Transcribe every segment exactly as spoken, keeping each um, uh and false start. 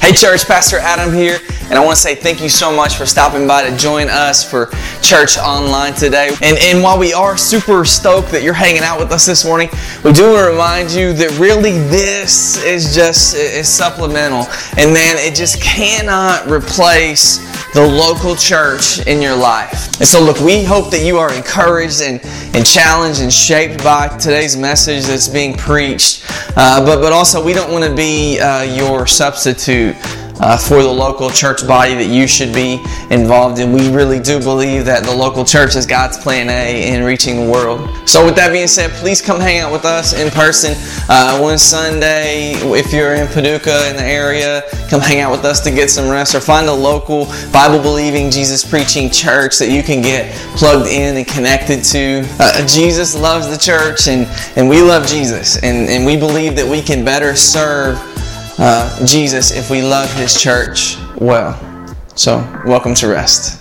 Hey church, Pastor Adam here, and I want to say thank you so much for stopping by to join us for church online today. And, and while we are super stoked that you're hanging out with us this morning, we do want to remind you that really this is just is supplemental. And man, it just cannot replace the local church in your life. And so look, we hope that you are encouraged and, and challenged and shaped by today's message that's being preached. Uh, but, but also we don't want to be uh, your substitute Uh, for the local church body that you should be involved in. We really do believe that the local church is God's plan A in reaching the world. So with that being said, please come hang out with us in person uh, one Sunday. If you're in Paducah in the area, come hang out with us to get some rest, or find a local Bible-believing, Jesus-preaching church that you can get plugged in and connected to. Uh, Jesus loves the church, and, and we love Jesus, and, and we believe that we can better serve Uh, Jesus if we love His church well. So, welcome to Rest.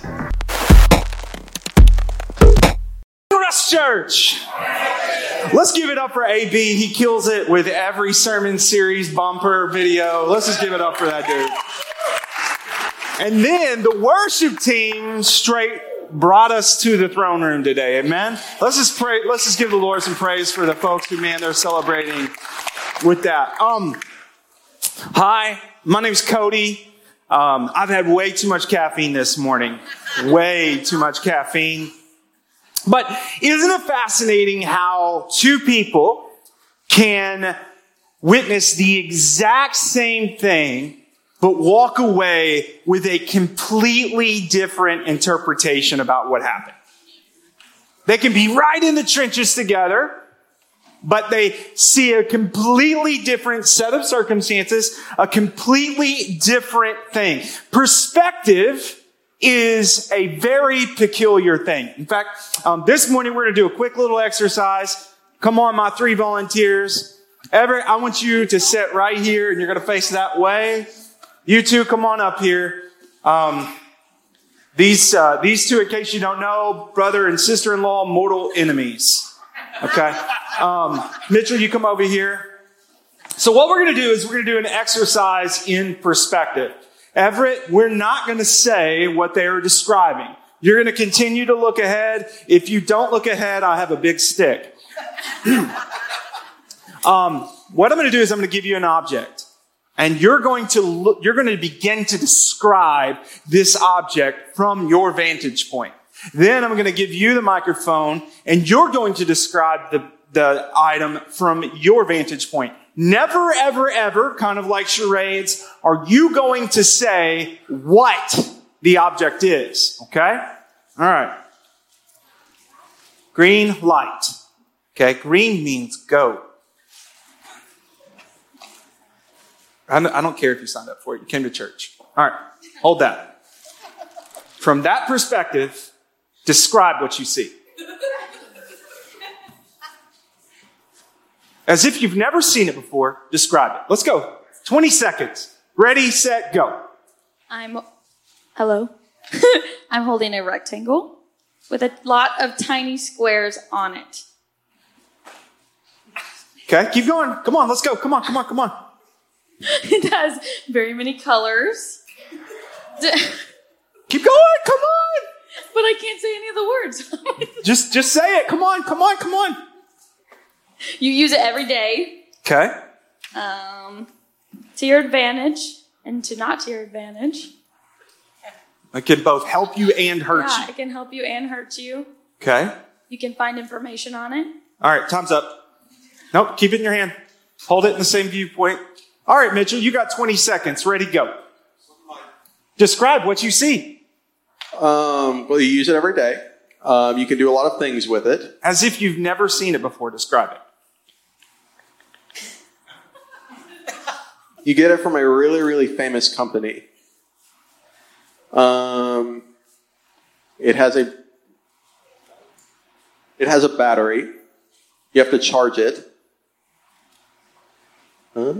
Rest Church! Let's give it up for A B. He kills it with every sermon series bumper video. Let's just give it up for that dude. And then the worship team straight brought us to the throne room today. Amen? Let's just pray. Let's just give the Lord some praise for the folks who, man, they're celebrating with that. Um... Hi, my name's Cody. Um, I've had way too much caffeine this morning. Way too much caffeine. But isn't it fascinating how two people can witness the exact same thing, but walk away with a completely different interpretation about what happened? They can be right in the trenches together, but they see a completely different set of circumstances, a completely different thing. Perspective is a very peculiar thing. In fact, um, this morning we're going to do a quick little exercise. Come on, my three volunteers. Everett, I want you to sit right here, and you're going to face that way. You two, come on up here. Um, these uh, these two, in case you don't know, brother and sister-in-law, mortal enemies. Okay. Um, Mitchell, you come over here. So what we're going to do is we're going to do an exercise in perspective. Everett, we're not going to say what they are describing. You're going to continue to look ahead. If you don't look ahead, I have a big stick. um, what I'm going to do is I'm going to give you an object, and you're going to look, you're going to begin to describe this object from your vantage point. Then I'm going to give you the microphone, and you're going to describe the, the item from your vantage point. Never, ever, ever, kind of like charades, are you going to say what the object is. Okay? All right. Green light. Okay? Green means go. I don't care if you signed up for it. You came to church. All right. Hold that. From that perspective, describe what you see. As if you've never seen it before, describe it. Let's go. twenty seconds. Ready, set, go. I'm, hello. I'm holding a rectangle with a lot of tiny squares on it. Okay, keep going. Come on, let's go. Come on, come on, come on. It has very many colors. Keep going, come on. But I can't say any of the words. just just say it. Come on, come on, come on. You use it every day. Okay. Um, to your advantage and to not to your advantage. It can both help you and hurt yeah, you. it can help you and hurt you. Okay. You can find information on it. All right, time's up. Nope, keep it in your hand. Hold it in the same viewpoint. All right, Mitchell, you got twenty seconds. Ready, go. Describe what you see. Um, well, you use it every day. Um, you can do a lot of things with it. As if you've never seen it before, describe it. You get it from a really, really famous company. Um, it has a it has a battery. You have to charge it. Huh?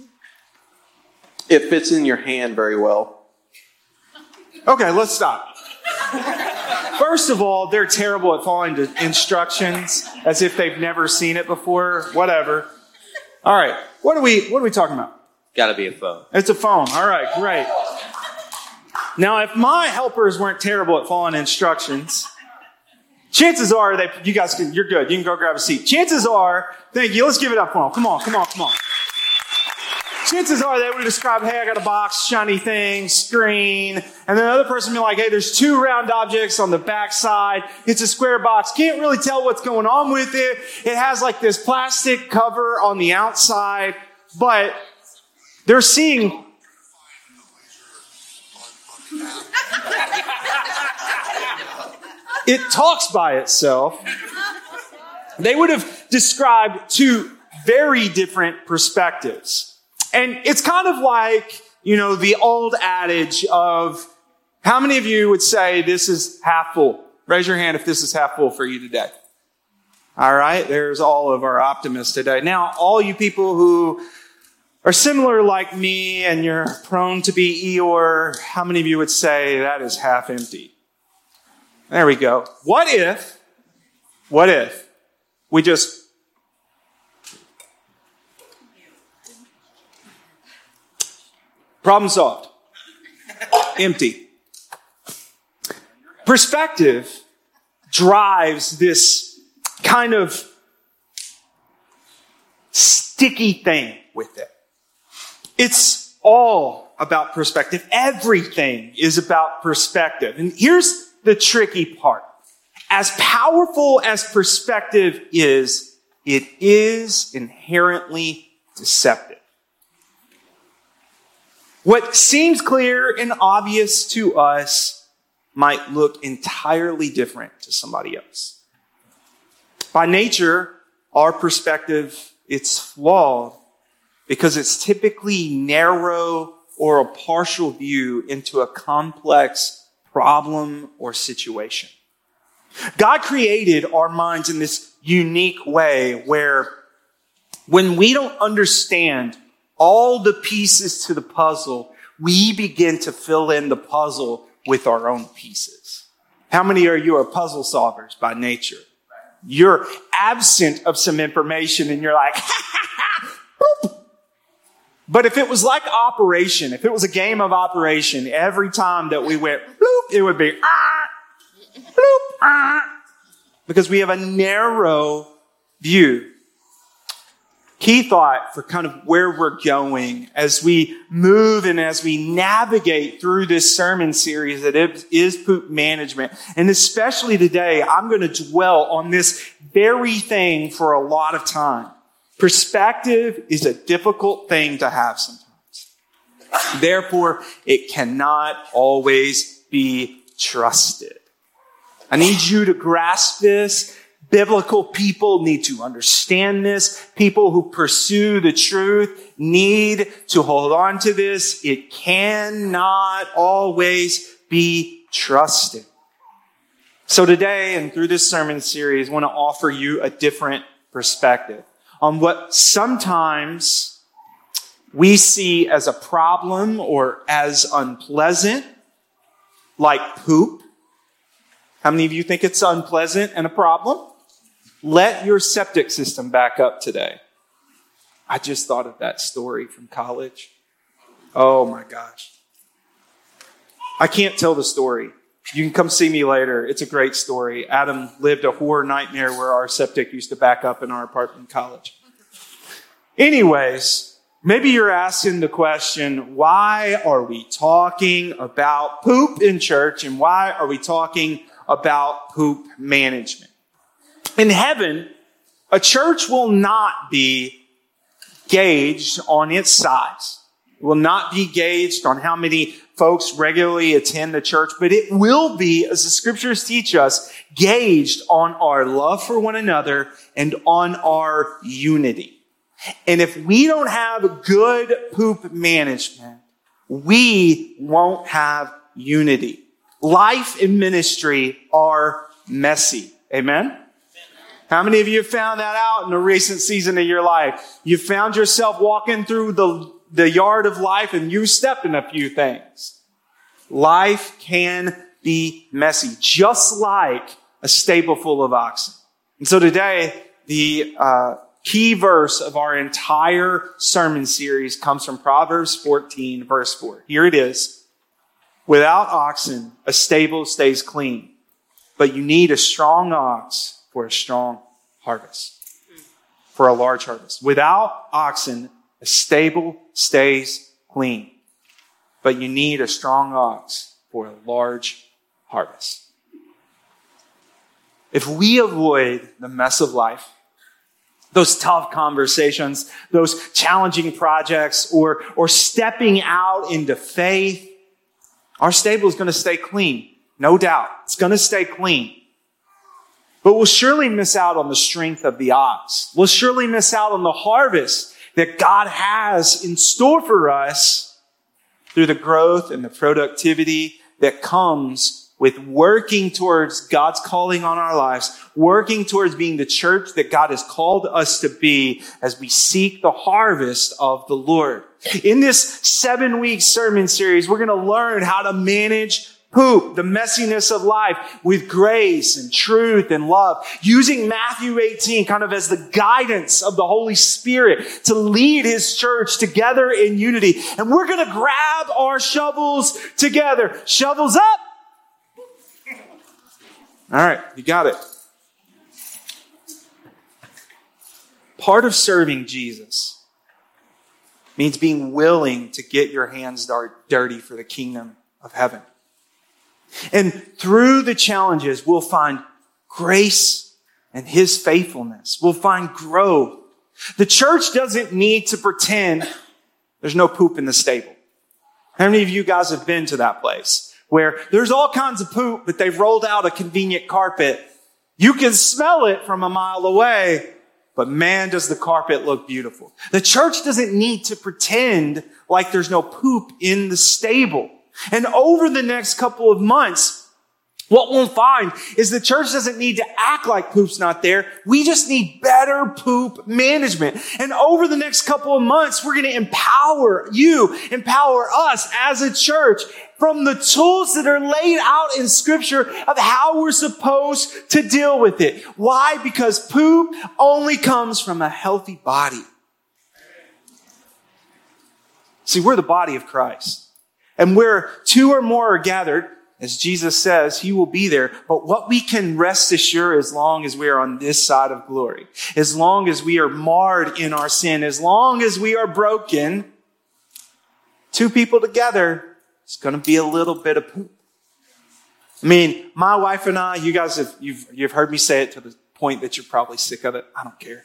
It fits in your hand very well. Okay, let's stop. First of all, they're terrible at following the instructions as if they've never seen it before. Whatever. All right. What are we what are we talking about? Got to be a phone. It's a phone. All right, great. Now, if my helpers weren't terrible at following instructions, chances are that you guys can, you're good. You can go grab a seat. Chances are, thank you. Let's give it up for them. Come on, come on, come on. Chances are they would have described, hey, I got a box, shiny thing, screen. And then the other person would be like, hey, there's two round objects on the back side. It's a square box. Can't really tell what's going on with it. It has like this plastic cover on the outside. But they're seeing... It talks by itself. They would have described two very different perspectives. And it's kind of like, you know, the old adage of, how many of you would say this is half full? Raise your hand if this is half full for you today. All right, there's all of our optimists today. Now, all you people who are similar like me and you're prone to be Eeyore, how many of you would say that is half empty? There we go. What if, what if we just problem solved. Empty. Perspective drives this kind of sticky thing with it. It's all about perspective. Everything is about perspective. And here's the tricky part. As powerful as perspective is, it is inherently deceptive. What seems clear and obvious to us might look entirely different to somebody else. By nature, our perspective, it's flawed because it's typically narrow or a partial view into a complex problem or situation. God created our minds in this unique way where when we don't understand all the pieces to the puzzle, we begin to fill in the puzzle with our own pieces. How many of you are puzzle solvers by nature? You're absent of some information and you're like, ha, ha, ha, boop. But if it was like Operation, if it was a game of Operation, every time that we went bloop, it would be ah, bloop, ah, because we have a narrow view. Key thought for kind of where we're going as we move and as we navigate through this sermon series that is poop management. And especially today, I'm going to dwell on this very thing for a lot of time. Perspective is a difficult thing to have sometimes. Therefore, it cannot always be trusted. I need you to grasp this. Biblical people need to understand this. People who pursue the truth need to hold on to this. It cannot always be trusted. So today and through this sermon series, I want to offer you a different perspective on what sometimes we see as a problem or as unpleasant, like poop. How many of you think it's unpleasant and a problem? Let your septic system back up today. I just thought of that story from college. Oh my gosh. I can't tell the story. You can come see me later. It's a great story. Adam lived a horror nightmare where our septic used to back up in our apartment in college. Anyways, maybe you're asking the question, why are we talking about poop in church and why are we talking about poop management? In heaven, a church will not be gauged on its size. It will not be gauged on how many folks regularly attend the church, but it will be, as the scriptures teach us, gauged on our love for one another and on our unity. And if we don't have good poop management, we won't have unity. Life and ministry are messy. Amen? How many of you have found that out in a recent season of your life? You found yourself walking through the, the yard of life and you stepped in a few things. Life can be messy, just like a stable full of oxen. And so today, the uh, key verse of our entire sermon series comes from Proverbs fourteen, verse four. Here it is. Without oxen, a stable stays clean, but you need a strong ox for a strong harvest, for a large harvest. Without oxen, a stable stays clean, but you need a strong ox for a large harvest. If we avoid the mess of life, those tough conversations, those challenging projects, or, or stepping out into faith, our stable is going to stay clean. No doubt. It's going to stay clean. But we'll surely miss out on the strength of the ox. We'll surely miss out on the harvest that God has in store for us through the growth and the productivity that comes with working towards God's calling on our lives, working towards being the church that God has called us to be as we seek the harvest of the Lord. In this seven-week sermon series, we're going to learn how to manage poop, the messiness of life, with grace and truth and love, using Matthew eighteen kind of as the guidance of the Holy Spirit to lead His church together in unity. And we're going to grab our shovels together. Shovels up. All right, you got it. Part of serving Jesus means being willing to get your hands dirty for the kingdom of heaven. And through the challenges, we'll find grace and His faithfulness. We'll find growth. The church doesn't need to pretend there's no poop in the stable. How many of you guys have been to that place where there's all kinds of poop, but they've rolled out a convenient carpet? You can smell it from a mile away, but man, does the carpet look beautiful. The church doesn't need to pretend like there's no poop in the stable. And over the next couple of months, what we'll find is the church doesn't need to act like poop's not there. We just need better poop management. And over the next couple of months, we're going to empower you, empower us as a church from the tools that are laid out in Scripture of how we're supposed to deal with it. Why? Because poop only comes from a healthy body. See, we're the body of Christ. And where two or more are gathered, as Jesus says, He will be there. But what we can rest assured as long as we are on this side of glory, as long as we are marred in our sin, as long as we are broken, two people together, it's going to be a little bit of poop. I mean, my wife and I, you guys have, you've, you've heard me say it to the point that you're probably sick of it. I don't care.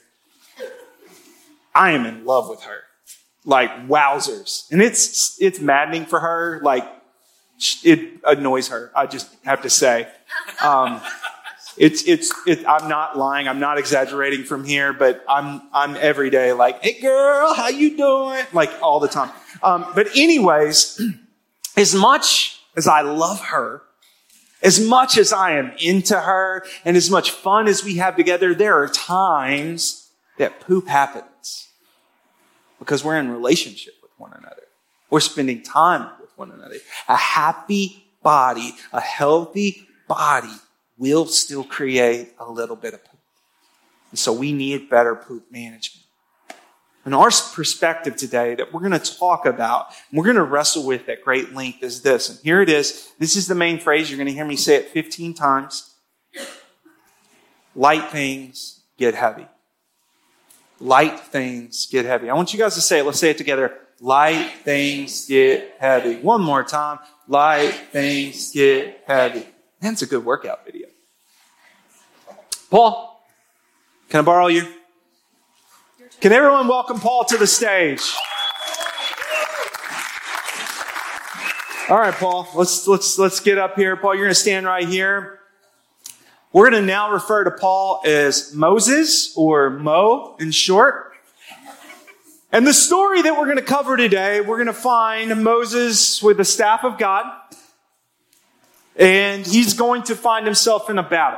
I am in love with her. Like wowzers. And it's, it's maddening for her. Like, it annoys her. I just have to say, um, it's, it's, it, I'm not lying. I'm not exaggerating from here, but I'm, I'm every day like, hey girl, how you doing? Like all the time. Um, but anyways, as much as I love her, as much as I am into her, and as much fun as we have together, there are times that poop happens because we're in relationship with one another. We're spending time with one another. A happy body, a healthy body will still create a little bit of poop. And so we need better poop management. And our perspective today that we're going to talk about, and we're going to wrestle with at great length is this. And here it is. This is the main phrase. You're going to hear me say it fifteen times. Light things get heavy. Light things get heavy. I want you guys to say it. Let's say it together. Light things get heavy. One more time. Light things get heavy. Man, it's a good workout video. Paul, can I borrow you? Can everyone welcome Paul to the stage? All right, Paul, let's, let's, let's get up here. Paul, you're going to stand right here. We're going to now refer to Paul as Moses, or Mo in short. And the story that we're going to cover today, we're going to find Moses with the staff of God. And he's going to find himself in a battle.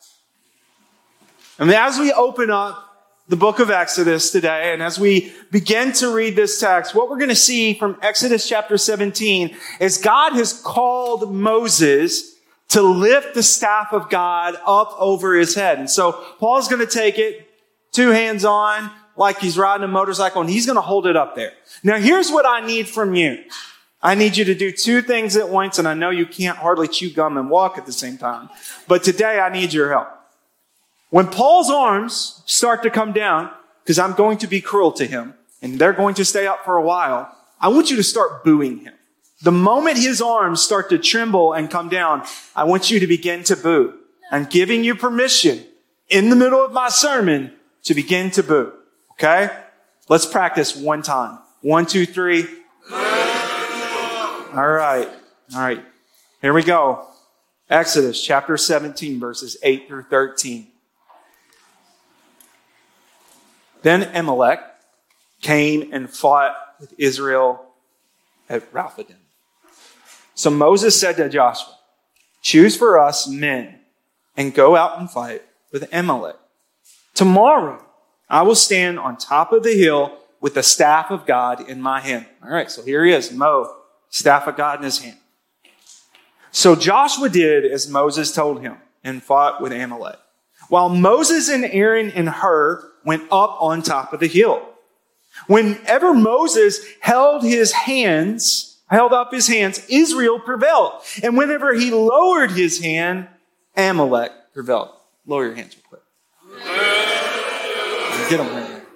And as we open up the book of Exodus today, and as we begin to read this text, what we're going to see from Exodus chapter seventeen is God has called Moses to lift the staff of God up over his head. And so Paul's going to take it, two hands on, like he's riding a motorcycle, and he's going to hold it up there. Now, here's what I need from you. I need you to do two things at once, and I know you can't hardly chew gum and walk at the same time. But today, I need your help. When Paul's arms start to come down, because I'm going to be cruel to him, and they're going to stay up for a while, I want you to start booing him. The moment his arms start to tremble and come down, I want you to begin to boo. I'm giving you permission in the middle of my sermon to begin to boo. Okay? Let's practice one time. One, two, three. All right. All right. Here we go. Exodus chapter seventeen, verses eight through thirteen. Then Amalek came and fought with Israel at Rephidim. So Moses said to Joshua, choose for us men and go out and fight with Amalek. Tomorrow I will stand on top of the hill with the staff of God in my hand. All right, so here he is, Mo, staff of God in his hand. So Joshua did as Moses told him and fought with Amalek, while Moses and Aaron and Hur went up on top of the hill. Whenever Moses held his hands, held up his hands, Israel prevailed. And whenever he lowered his hand, Amalek prevailed. Lower your hands real quick. Get them right there.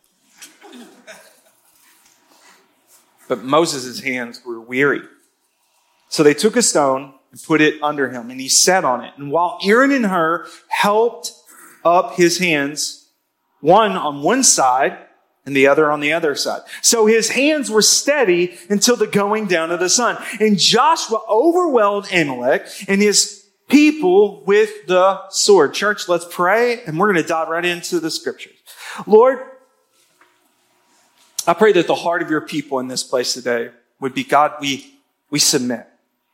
But Moses' hands were weary. So they took a stone and put it under him, and he sat on it. And while Aaron and Hur helped up his hands, one on one side and the other on the other side. So his hands were steady until the going down of the sun. And Joshua overwhelmed Amalek and his people with the sword. Church, let's pray, and we're going to dive right into the scriptures. Lord, I pray that the heart of your people in this place today would be, God, we, we submit.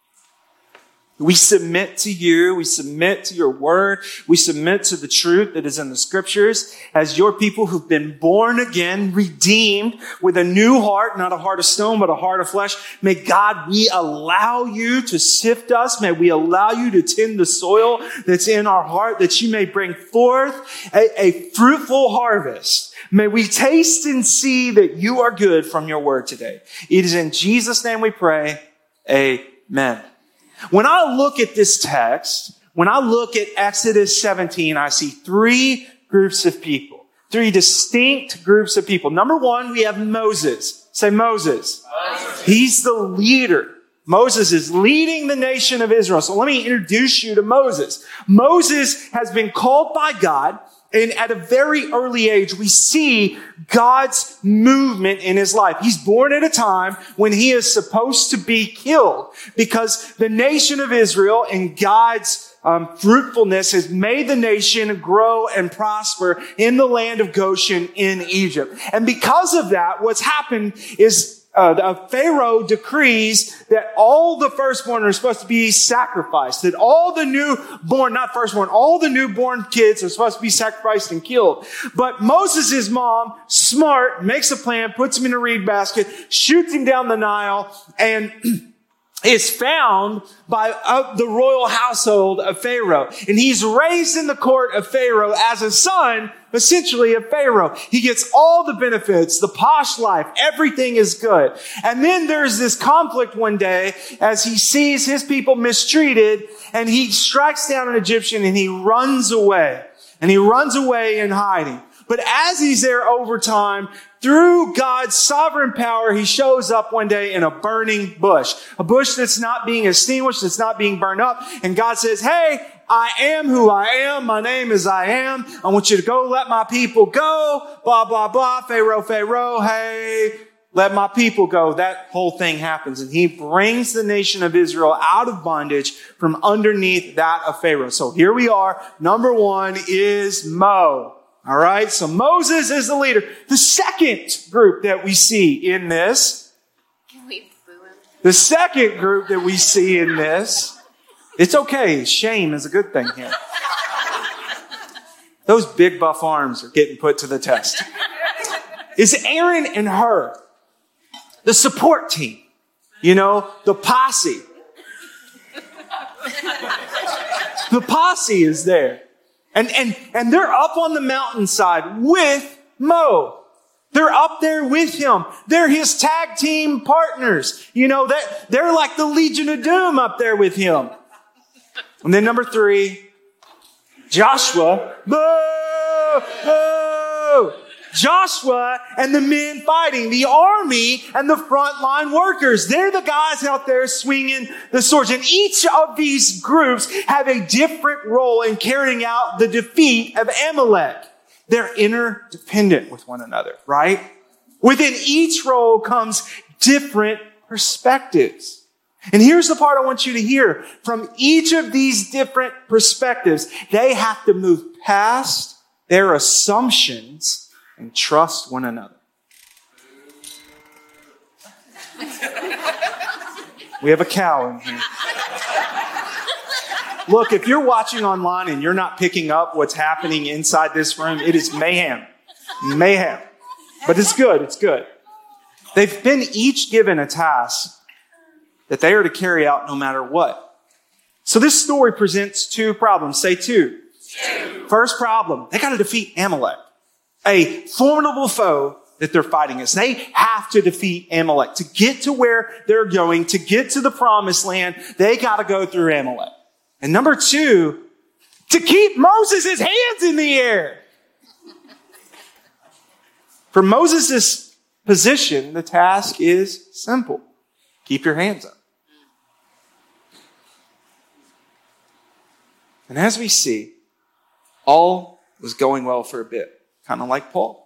We submit to you. We submit to your word. We submit to the truth that is in the scriptures as your people who've been born again, redeemed with a new heart, not a heart of stone, but a heart of flesh. May God, we allow you to sift us. May we allow you to tend the soil that's in our heart, that you may bring forth a, a fruitful harvest. May we taste and see that you are good from your word today. It is in Jesus' name we pray. Amen. When I look at this text, when I look at Exodus seventeen, I see three groups of people, three distinct groups of people. Number one, we have Moses. Say Moses. Moses. He's the leader. Moses is leading the nation of Israel. So let me introduce you to Moses. Moses has been called by God. And at a very early age, we see God's movement in his life. He's born at a time when he is supposed to be killed because the nation of Israel and God's um, fruitfulness has made the nation grow and prosper in the land of Goshen in Egypt. And because of that, what's happened is Uh, the Pharaoh decrees that all the firstborn are supposed to be sacrificed, that all the newborn, not firstborn, all the newborn kids are supposed to be sacrificed and killed. But Moses' mom, smart, makes a plan, puts him in a reed basket, shoots him down the Nile, and is found by uh, the royal household of Pharaoh. And he's raised in the court of Pharaoh as a son, essentially, of Pharaoh. He gets all the benefits, the posh life, everything is good. And then there's this conflict one day as he sees his people mistreated, and he strikes down an Egyptian and he runs away. And he runs away in hiding. But as he's there over time, through God's sovereign power, he shows up one day in a burning bush. A bush that's not being extinguished, that's not being burned up. And God says, hey, I am who I am. My name is I am. I want you to go let my people go. Blah, blah, blah. Pharaoh, Pharaoh, hey, let my people go. That whole thing happens. And he brings the nation of Israel out of bondage from underneath that of Pharaoh. So here we are. Number one is Mo. All right, so Moses is the leader. The second group that we see in this, Can we boo him? the second group that we see in this, it's okay. Shame is a good thing here. Those big buff arms are getting put to the test. Is Aaron and Hur, the support team, you know, the posse. The posse is there. And, and, and they're up on the mountainside with Mo. They're up there with him. They're his tag team partners. You know, that they're like the Legion of Doom up there with him. And then number three, Joshua. Boo! Boo! Joshua and the men fighting, the army and the frontline workers. They're the guys out there swinging the swords. And each of these groups have a different role in carrying out the defeat of Amalek. They're interdependent with one another, right? Within each role comes different perspectives. And here's the part I want you to hear. From each of these different perspectives, they have to move past their assumptions and trust one another. We have a cow in here. Look, if you're watching online and you're not picking up what's happening inside this room, it is mayhem. Mayhem. But it's good. It's good. They've been each given a task that they are to carry out no matter what. So this story presents two problems. Say two. Two. First problem, they got to defeat Amalek, a formidable foe that they're fighting against. They have to defeat Amalek. To get to where they're going, to get to the promised land, they got to go through Amalek. And number two, to keep Moses' hands in the air. For Moses' position, the task is simple. Keep your hands up. And as we see, all was going well for a bit, kind of like Paul.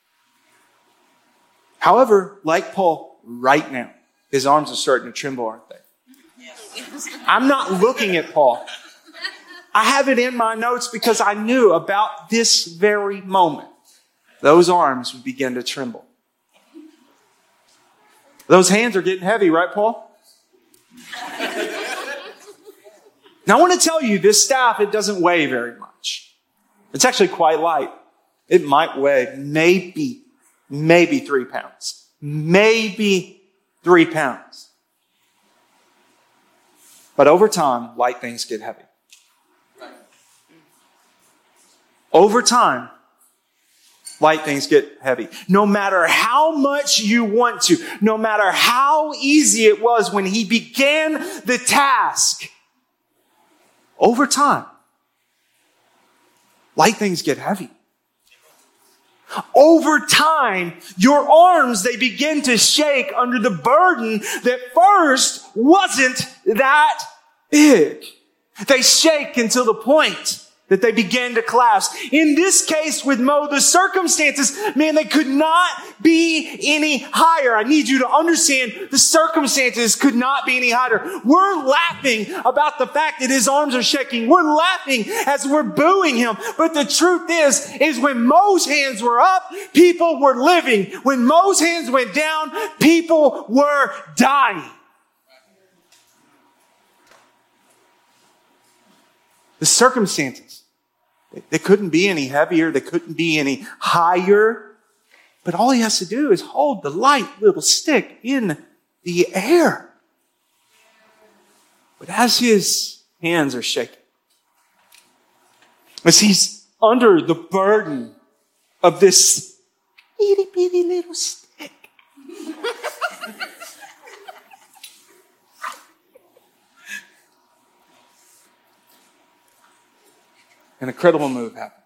However, like Paul, right now, his arms are starting to tremble, aren't they? I'm not looking at Paul. I have it in my notes because I knew about this very moment. Those arms would begin to tremble. Those hands are getting heavy, right, Paul? Now, I want to tell you, this staff, it doesn't weigh very much. It's actually quite light. It might weigh maybe, maybe three pounds. Maybe three pounds. But over time, light things get heavy. Over time, light things get heavy. No matter how much you want to, no matter how easy it was when he began the task, over time, light things get heavy. Over time, your arms, they begin to shake under the burden that first wasn't that big. They shake until the point that they begin to collapse. In this case with Mo, the circumstances, man, they could not be any higher. I need you to understand the circumstances could not be any higher. We're laughing about the fact that his arms are shaking. We're laughing as we're booing him. But the truth is, is when Mo's hands were up, people were living. When Mo's hands went down, people were dying. The circumstances, they couldn't be any heavier. They couldn't be any higher. But all he has to do is hold the light little stick in the air. But as his hands are shaking, as he's under the burden of this itty bitty little stick, an incredible move happens.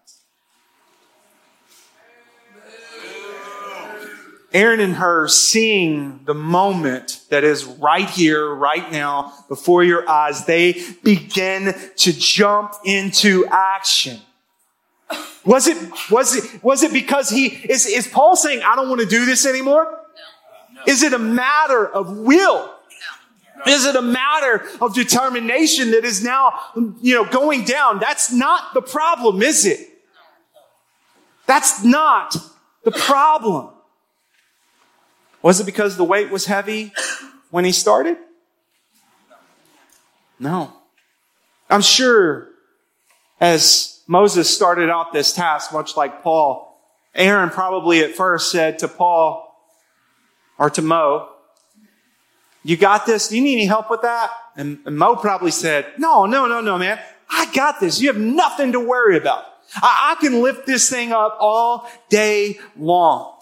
Aaron and Hur, seeing the moment that is right here, right now, before your eyes, they begin to jump into action. Was it, was it, was it because he, is, is Paul saying, I don't want to do this anymore? No. No. Is it a matter of will? No. Is it a matter of determination that is now, you know, going down? That's not the problem, is it? That's not the problem. Was it because the weight was heavy when he started? No. I'm sure as Moses started out this task, much like Paul, Aaron probably at first said to Paul or to Mo, you got this? Do you need any help with that? And, and Mo probably said, no, no, no, no, man. I got this. You have nothing to worry about. I, I can lift this thing up all day long.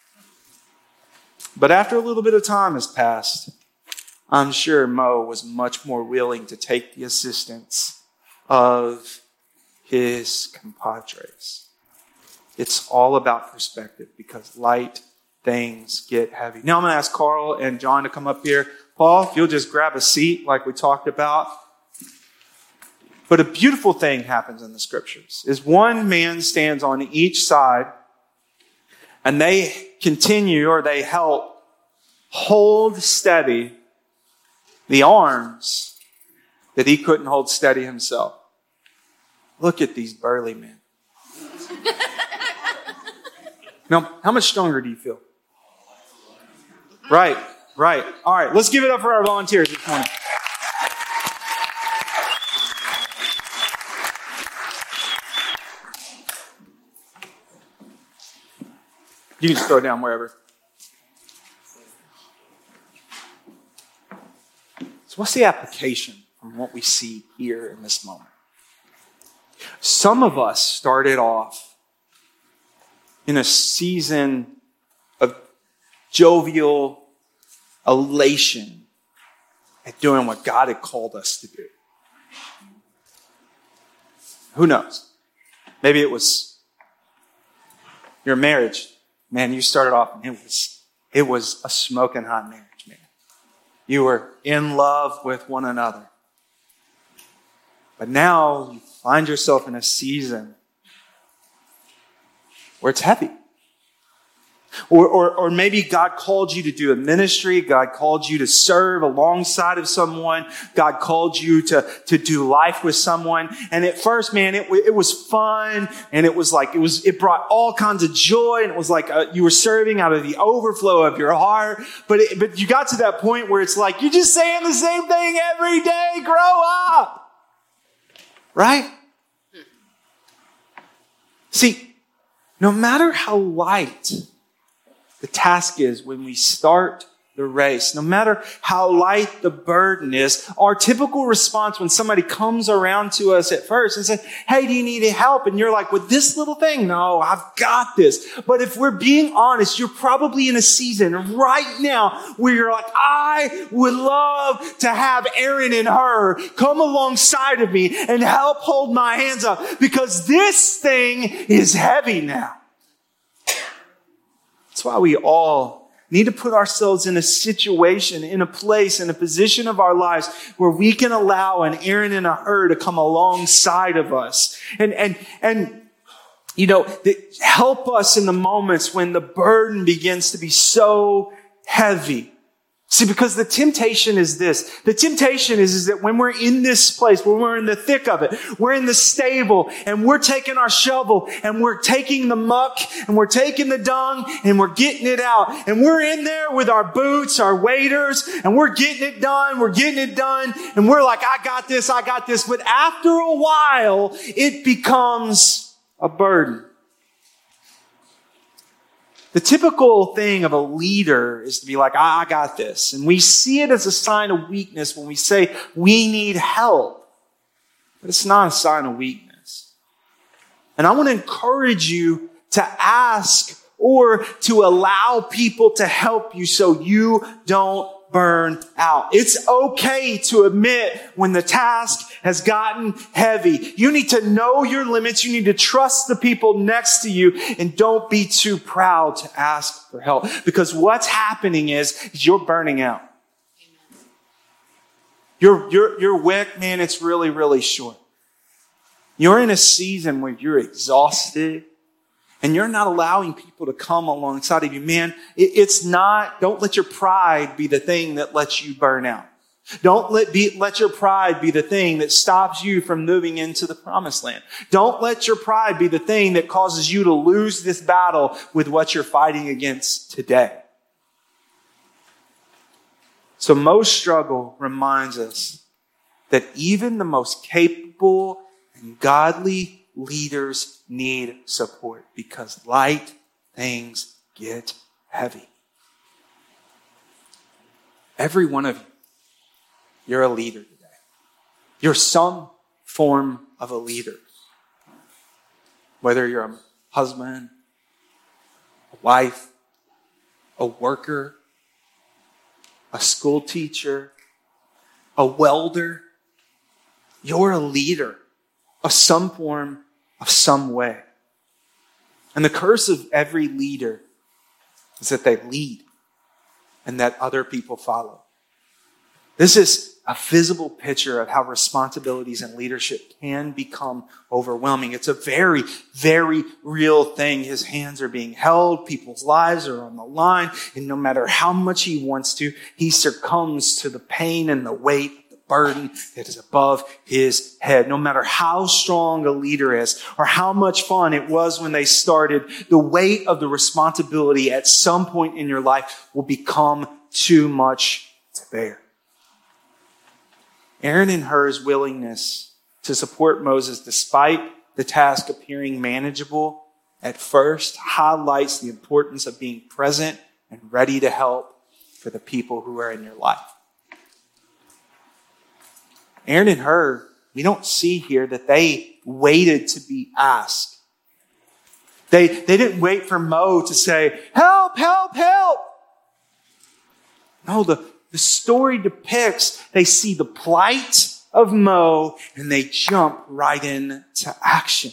But after a little bit of time has passed, I'm sure Mo was much more willing to take the assistance of his compadres. It's all about perspective because light things get heavy. Now I'm going to ask Carl and John to come up here. Paul, if you'll just grab a seat like we talked about. But a beautiful thing happens in the scriptures is one man stands on each side and they continue or they help hold steady the arms that he couldn't hold steady himself. Look at these burly men. Now, how much stronger do you feel? Right, right. All right, let's give it up for our volunteers this morning. You can just throw it down wherever. So what's the application from what we see here in this moment? Some of us started off in a season of jovial elation at doing what God had called us to do. Who knows? Maybe it was your marriage. Man, you started off and it was, it was a smoking hot marriage, man. You were in love with one another. But now you find yourself in a season where it's heavy. Or, or, or maybe God called you to do a ministry. God called you to serve alongside of someone. God called you to, to do life with someone. And at first, man, it, it was fun. And it was like, it was, it brought all kinds of joy. And it was like uh, you were serving out of the overflow of your heart. But it, but you got to that point where it's like, you're just saying the same thing every day. Grow up. Right? See, no matter how light the task is when we start the race, no matter how light the burden is, our typical response when somebody comes around to us at first and says, hey, do you need help? And you're like, with this little thing? No, I've got this. But if we're being honest, you're probably in a season right now where you're like, I would love to have Aaron and her come alongside of me and help hold my hands up because this thing is heavy now. That's why we all need to put ourselves in a situation, in a place, in a position of our lives where we can allow an Aaron and a Hur to come alongside of us. And, and, and, you know, help us in the moments when the burden begins to be so heavy. See, because the temptation is this. The temptation is, is that when we're in this place, when we're in the thick of it, we're in the stable and we're taking our shovel and we're taking the muck and we're taking the dung and we're getting it out. And we're in there with our boots, our waders, and we're getting it done. We're getting it done. And we're like, I got this, I got this. But after a while, it becomes a burden. The typical thing of a leader is to be like, I got this. And we see it as a sign of weakness when we say we need help. But it's not a sign of weakness. And I want to encourage you to ask or to allow people to help you so you don't burn out. It's okay to admit when the task has gotten heavy. You need to know your limits. You need to trust the people next to you and don't be too proud to ask for help because what's happening is, is you're burning out. Your, your, your wick, man, it's really, really short. You're in a season where you're exhausted. And you're not allowing people to come alongside of you. Man, it's not, don't let your pride be the thing that lets you burn out. Don't let, be, let your pride be the thing that stops you from moving into the promised land. Don't let your pride be the thing that causes you to lose this battle with what you're fighting against today. So Mo's struggle reminds us that even the most capable and godly leaders need support because light things get heavy. Every one of you, you're a leader today. You're some form of a leader. Whether you're a husband, a wife, a worker, a school teacher, a welder, you're a leader of some form, of some way. And the curse of every leader is that they lead and that other people follow. This is a visible picture of how responsibilities and leadership can become overwhelming. It's a very, very real thing. His hands are being held. People's lives are on the line. And no matter how much he wants to, he succumbs to the pain and the weight, the burden that is above his head. No matter how strong a leader is or how much fun it was when they started, the weight of the responsibility at some point in your life will become too much to bear. Aaron and Hur's willingness to support Moses despite the task appearing manageable at first highlights the importance of being present and ready to help for the people who are in your life. Aaron and Hur, we don't see here that they waited to be asked. They, they didn't wait for Mo to say, help, help, help. No, the The story depicts they see the plight of Mo and they jump right into action.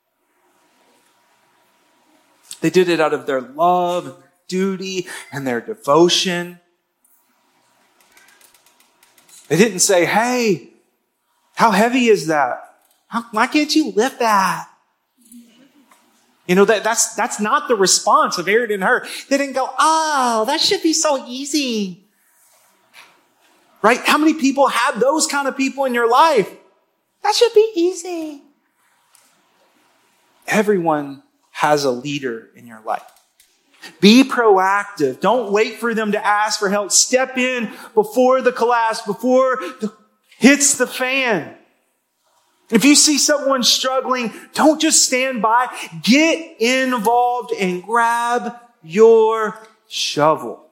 They did it out of their love and their duty and their devotion. They didn't say, hey, how heavy is that? How, why can't you lift that? You know, that, that's, that's not the response of Aaron and Hur. They didn't go, oh, that should be so easy. Right? How many people have those kind of people in your life? That should be easy. Everyone has a leader in your life. Be proactive. Don't wait for them to ask for help. Step in before the collapse, before it hits the fan. If you see someone struggling, don't just stand by. Get involved and grab your shovel.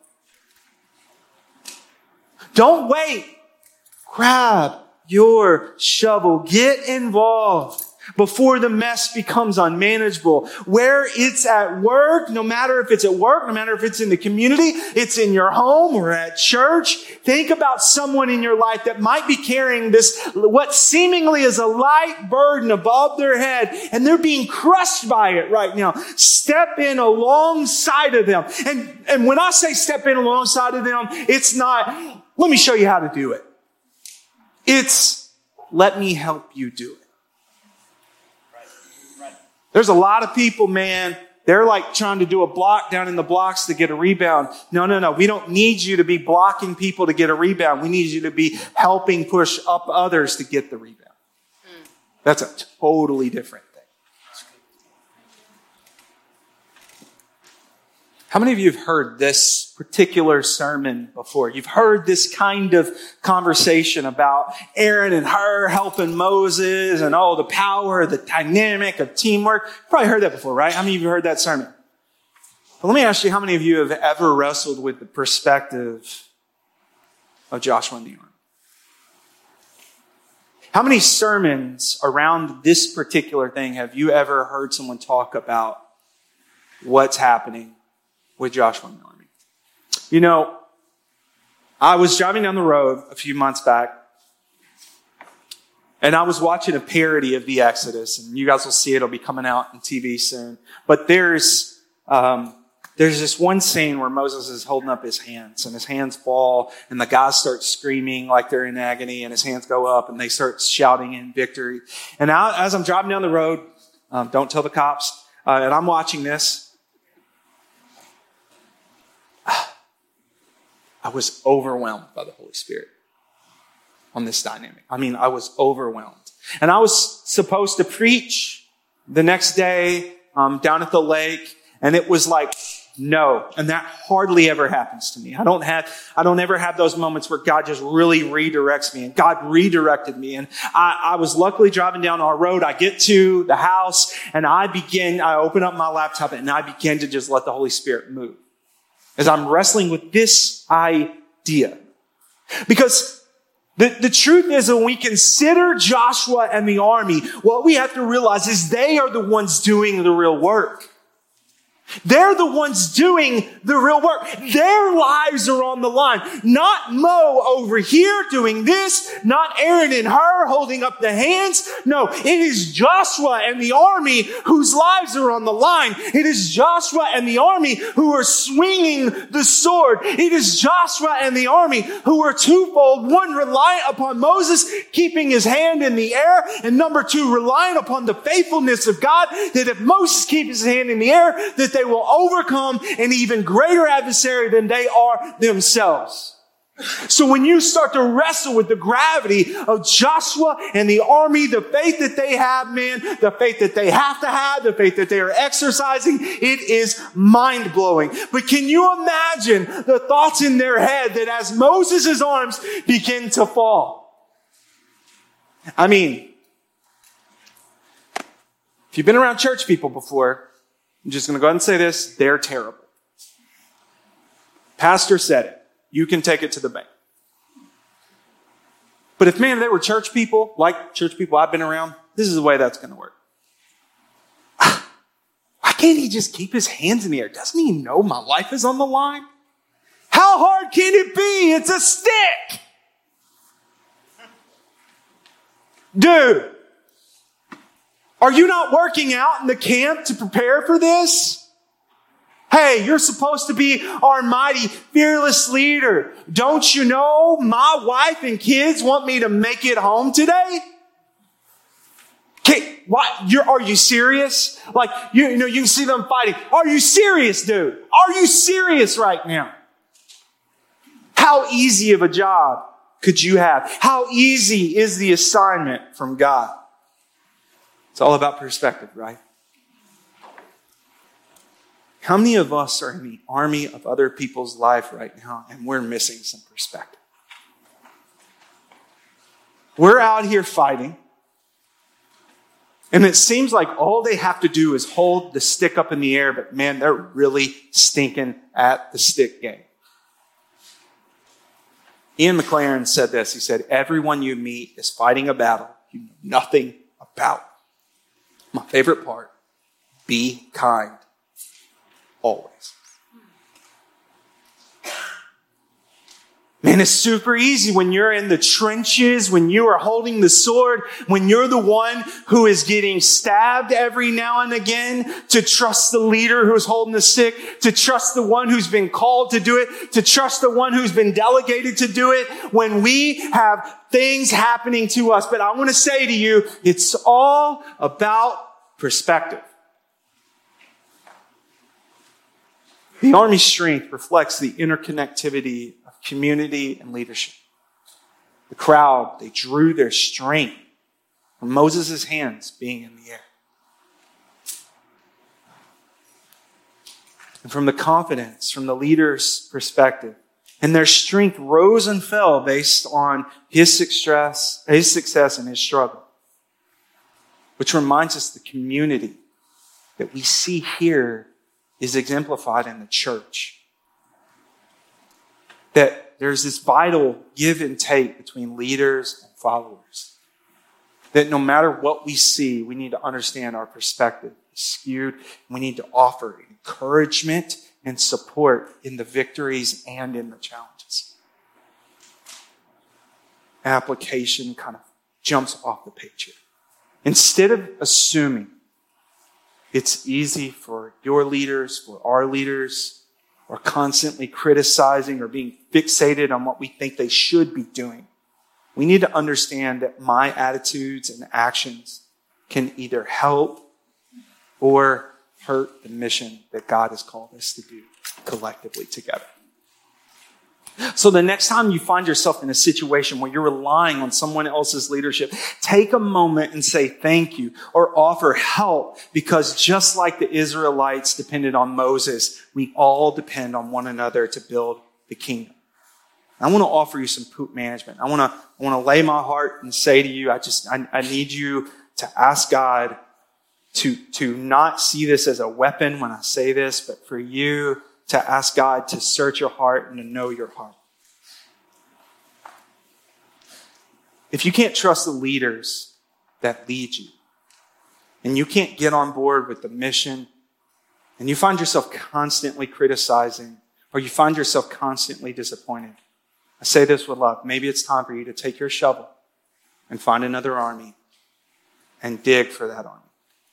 Don't wait. Grab your shovel. Get involved before the mess becomes unmanageable. Where it's at work, no matter if it's at work, no matter if it's in the community, it's in your home or at church. Think about someone in your life that might be carrying this, what seemingly is a light burden above their head, and they're being crushed by it right now. Step in alongside of them. And, and when I say step in alongside of them, it's not, let me show you how to do it. It's, let me help you do it. Right. Right. There's a lot of people, man, they're like trying to do a block down in the blocks to get a rebound. No, no, no. We don't need you to be blocking people to get a rebound. We need you to be helping push up others to get the rebound. Mm. That's a totally different thing. How many of you have heard this particular sermon before? You've heard this kind of conversation about Aaron and Hur helping Moses and oh, the power, the dynamic of teamwork. You've probably heard that before, right? How many of you have heard that sermon? But let me ask you, how many of you have ever wrestled with the perspective of Joshua and the army? How many sermons around this particular thing have you ever heard someone talk about what's happening with Joshua and the army? You know, I was driving down the road a few months back, and I was watching a parody of the Exodus, and you guys will see it. It'll be coming out on T V soon. But there's um, there's this one scene where Moses is holding up his hands, and his hands fall, and the guys start screaming like they're in agony, and his hands go up, and they start shouting in victory. And now, as I'm driving down the road, um, don't tell the cops, uh, and I'm watching this, I was overwhelmed by the Holy Spirit on this dynamic. I mean, I was overwhelmed. And I was supposed to preach the next day um, down at the lake, and it was like, no. And that hardly ever happens to me. I don't have, I don't ever have those moments where God just really redirects me, and God redirected me. And I, I was luckily driving down our road. I get to the house, and I begin, I open up my laptop, and I begin to just let the Holy Spirit move as I'm wrestling with this idea. Because The, the truth is, when we consider Joshua and the army, what we have to realize is they are the ones doing the real work. They're the ones doing the real work. Their lives are on the line. Not Mo over here doing this, not Aaron and her holding up the hands. No, it is Joshua and the army whose lives are on the line. It is Joshua and the army who are swinging the sword. It is Joshua and the army who are twofold. One, reliant upon Moses keeping his hand in the air. And number two, reliant upon the faithfulness of God, that if Moses keeps his hand in the air, that they will overcome an even greater adversary than they are themselves. So when you start to wrestle with the gravity of Joshua and the army, the faith that they have, man, the faith that they have to have, the faith that they are exercising, it is mind-blowing. But can you imagine the thoughts in their head that as Moses' arms begin to fall? I mean, if you've been around church people before, I'm just going to go ahead and say this. They're terrible. Pastor said it. You can take it to the bank. But if, man, they were church people, like church people I've been around, this is the way that's going to work. Why can't he just keep his hands in the air? Doesn't he know my life is on the line? How hard can it be? It's a stick. Dude. Are you not working out in the camp to prepare for this? Hey, you're supposed to be our mighty, fearless leader. Don't you know my wife and kids want me to make it home today? Okay, what? You're, are you serious? Like, you, you know, you can see them fighting. Are you serious, dude? Are you serious right now? How easy of a job could you have? How easy is the assignment from God? It's all about perspective, right? How many of us are in the army of other people's life right now and we're missing some perspective? We're out here fighting, and it seems like all they have to do is hold the stick up in the air, but man, they're really stinking at the stick game. Ian McLaren said this. He said, everyone you meet is fighting a battle you know nothing about. My favorite part, be kind, always. Man, it's super easy when you're in the trenches, when you are holding the sword, when you're the one who is getting stabbed every now and again, to trust the leader who's holding the stick, to trust the one who's been called to do it, to trust the one who's been delegated to do it, when we have things happening to us. But I want to say to you, it's all about perspective. The Army's strength reflects the interconnectivity of community and leadership. The crowd, they drew their strength from Moses' hands being in the air. And from the confidence, from the leader's perspective. And their strength rose and fell based on his success, his success and his struggle. Which reminds us the community that we see here is exemplified in the church. That there's this vital give and take between leaders and followers. That no matter what we see, we need to understand our perspective is skewed. We need to offer encouragement and support in the victories and in the challenges. Application kind of jumps off the page here. Instead of assuming it's easy for your leaders, for our leaders, or constantly criticizing or being fixated on what we think they should be doing, we need to understand that my attitudes and actions can either help or hurt the mission that God has called us to do collectively together. So the next time you find yourself in a situation where you're relying on someone else's leadership, take a moment and say thank you or offer help, because just like the Israelites depended on Moses, we all depend on one another to build the kingdom. I want to offer you some poop management. I want to, I want to lay my heart and say to you, I just, I, I need you to ask God to, to not see this as a weapon when I say this, but for you to ask God to search your heart and to know your heart. if you can't trust the leaders that lead you, and you can't get on board with the mission, and you find yourself constantly criticizing, or you find yourself constantly disappointed, I say this with love. Maybe it's time for you to take your shovel and find another army and dig for that army.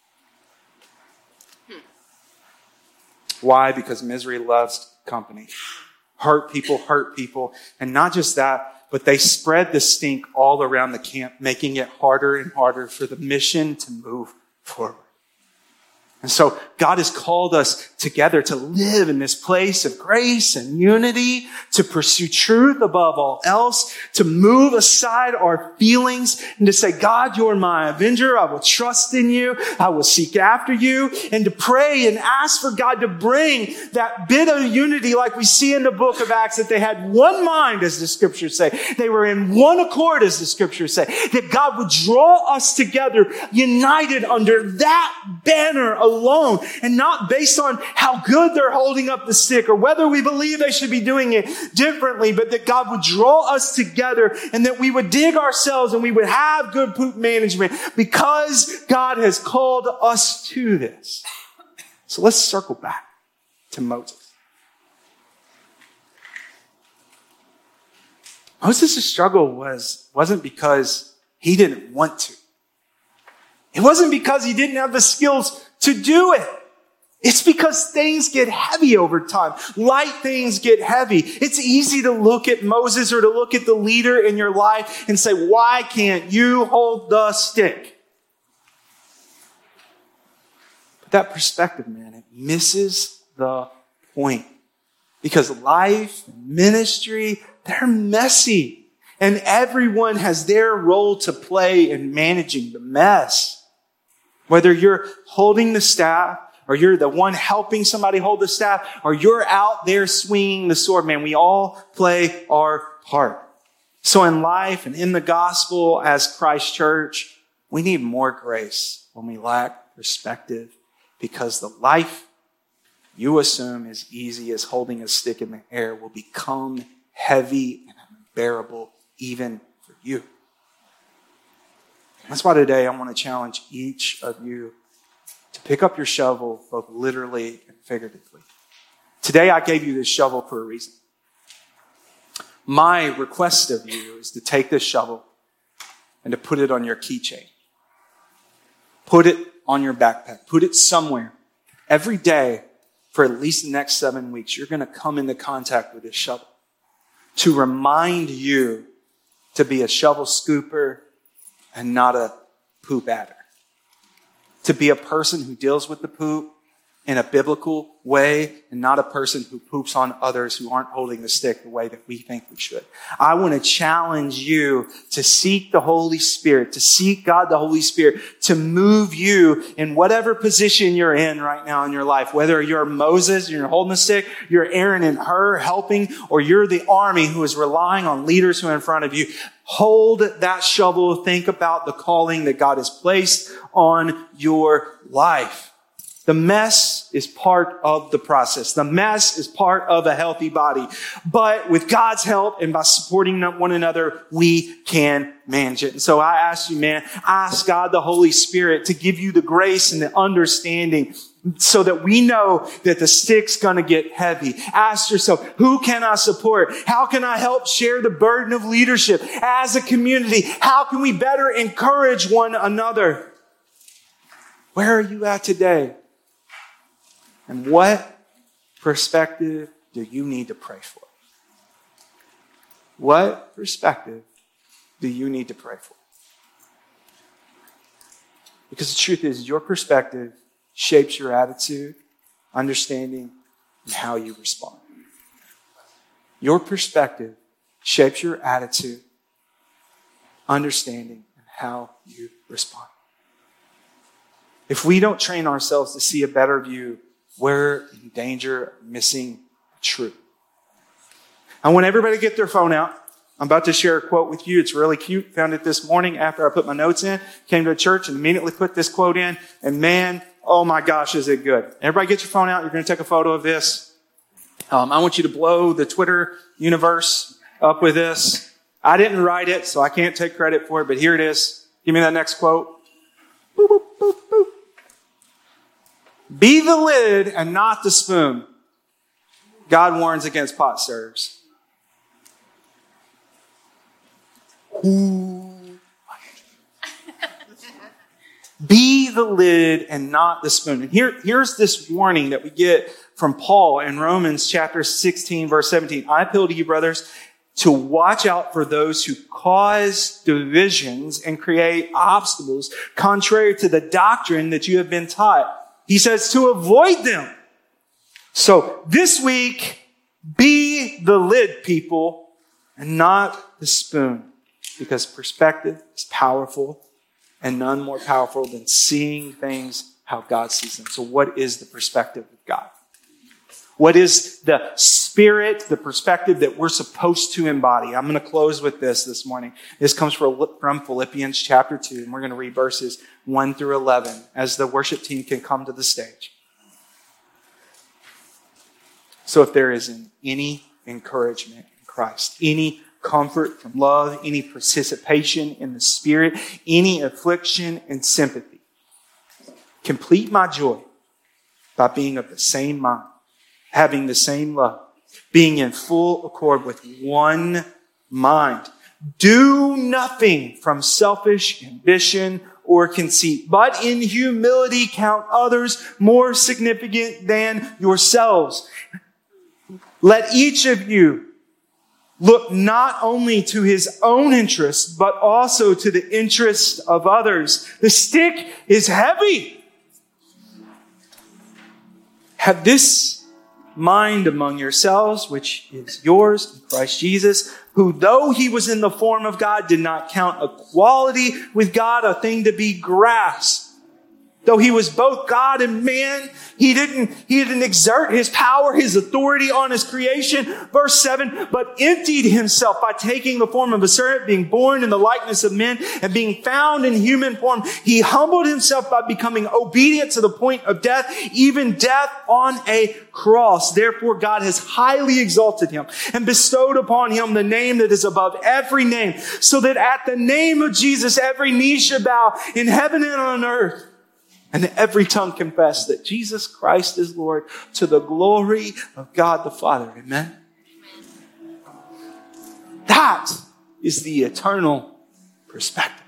Hmm. Why? Because misery loves company. Hurt people hurt people. And not just that, but they spread the stink all around the camp, making it harder and harder for the mission to move forward. And so God has called us together to live in this place of grace and unity, to pursue truth above all else, to move aside our feelings and to say, God, you're my avenger. I will trust in you. I will seek after you. And to pray and ask for God to bring that bit of unity like we see in the book of Acts, that they had one mind, as the scriptures say. They were in one accord, as the scriptures say. That God would draw us together, united under that banner alone, and not based on how good they're holding up the stick or whether we believe they should be doing it differently, but that God would draw us together and that we would dig ourselves and we would have good poop management because God has called us to this. So let's circle back to Moses. Moses' struggle was, wasn't because he didn't want to. It wasn't because he didn't have the skills to do it. It's because things get heavy over time. Light things get heavy. It's easy to look at Moses or to look at the leader in your life and say, why can't you hold the stick? But that perspective, man, it misses the point. Because life, ministry, they're messy. And everyone has their role to play in managing the mess. Whether you're holding the staff, or you're the one helping somebody hold the staff, or you're out there swinging the sword, man, we all play our part. So in life and in the gospel as Christ Church, we need more grace when we lack perspective, because the life you assume is easy as holding a stick in the air will become heavy and unbearable even for you. That's why today I want to challenge each of you to pick up your shovel, both literally and figuratively. Today I gave you this shovel for a reason. My request of you is to take this shovel and to put it on your keychain. Put it on your backpack. Put it somewhere. Every day for at least the next seven weeks, you're going to come into contact with this shovel to remind you to be a shovel scooper and not a poop adder. To be a person who deals with the poop in a biblical way and not a person who poops on others who aren't holding the stick the way that we think we should. I want to challenge you to seek the Holy Spirit, to seek God the Holy Spirit, to move you in whatever position you're in right now in your life. Whether you're Moses, you're holding the stick, you're Aaron and Hur helping, or you're the army who is relying on leaders who are in front of you. Hold that shovel. Think about the calling that God has placed on your life. The mess is part of the process. The mess is part of a healthy body. But with God's help and by supporting one another, we can manage it. And so I ask you, man, ask God the Holy Spirit to give you the grace and the understanding so that we know that the stick's going to get heavy. Ask yourself, who can I support? How can I help share the burden of leadership as a community? How can we better encourage one another? Where are you at today? And what perspective do you need to pray for? What perspective do you need to pray for? Because the truth is, your perspective shapes your attitude, understanding, and how you respond. Your perspective shapes your attitude, understanding, and how you respond. If we don't train ourselves to see a better view, we're in danger of missing truth. I want everybody to get their phone out. I'm about to share a quote with you. It's really cute. Found it this morning after I put my notes in. Came to a church and immediately put this quote in. And man, oh my gosh, is it good. Everybody get your phone out. You're going to take a photo of this. Um, I want you to blow the Twitter universe up with this. I didn't write it, so I can't take credit for it, but here it is. Give me that next quote. Boop, boop, boop, boop. Be the lid and not the spoon. God warns against pot stirrers. Ooh. Be the lid and not the spoon. And here, here's this warning that we get from Paul in Romans chapter sixteen, verse seventeen. I appeal to you, brothers, to watch out for those who cause divisions and create obstacles contrary to the doctrine that you have been taught. He says to avoid them. So this week, be the lid, people, and not the spoon, because perspective is powerful and none more powerful than seeing things how God sees them. So what is the perspective of God? What is the spirit, the perspective that we're supposed to embody? I'm going to close with this this morning. This comes from Philippians chapter two, and we're going to read verses one through eleven as the worship team can come to the stage. So if there is any encouragement in Christ, any comfort from love, any participation in the Spirit, any affliction and sympathy, complete my joy by being of the same mind, having the same love, being in full accord with one mind. Do nothing from selfish ambition or conceit, but in humility count others more significant than yourselves. Let each of you look not only to his own interests, but also to the interests of others. The stick is heavy. Have this mind among yourselves, which is yours in Christ Jesus, who though he was in the form of God, did not count equality with God a thing to be grasped. Though he was both God and man, he didn't, he didn't exert his power, his authority on his creation. Verse seven, but emptied himself by taking the form of a servant, being born in the likeness of men, and being found in human form. He humbled himself by becoming obedient to the point of death, even death on a cross. Therefore, God has highly exalted him and bestowed upon him the name that is above every name, so that at the name of Jesus, every knee should bow in heaven and on earth, and every tongue confess that Jesus Christ is Lord, to the glory of God the Father. Amen? Amen. That is the eternal perspective.